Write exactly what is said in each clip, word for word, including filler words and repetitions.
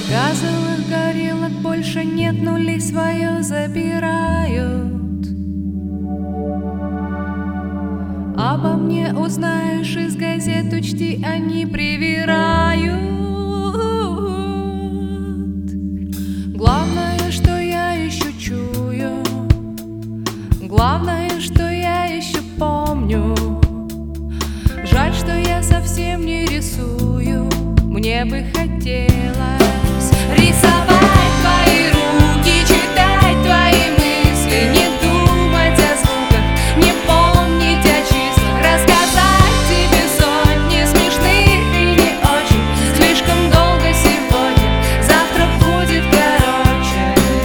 Газовых горелок больше нет, нули свое забирают. Обо мне узнаешь из газет, учти, они привирают. Главное, что я еще чую, главное, что я еще помню. Жаль, что я совсем не рисую, мне бы хотелось рисовать твои руки, читать твои мысли, не думать о звуках, не помнить о числах, рассказать тебе сотни смешных и не очень. Слишком долго сегодня, завтра будет короче.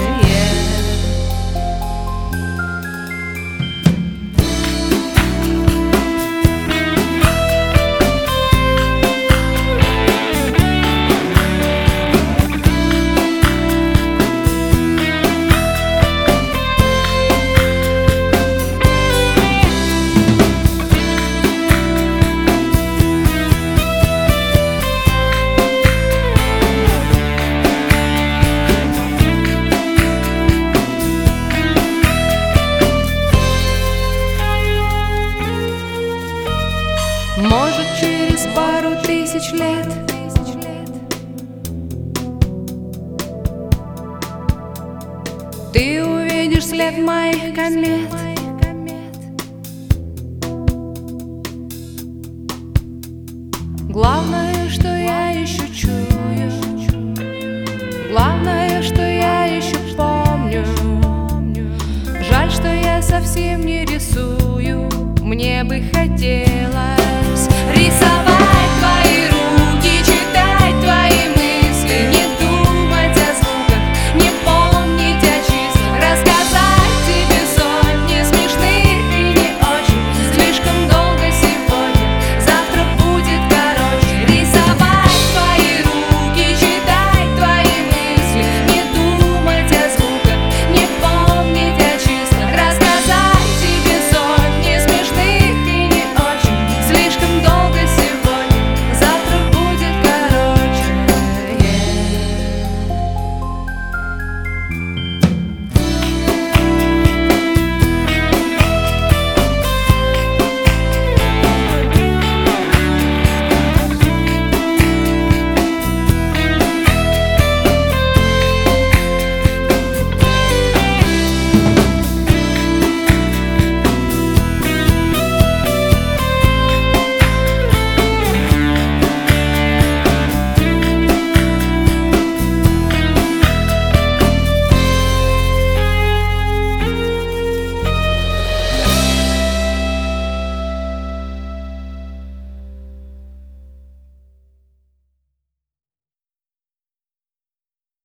Может, через пару тысяч лет ты увидишь след моих комет. Главное, что я еще чую, главное, что я еще помню. Жаль, что я совсем не рисую, мне бы хотелось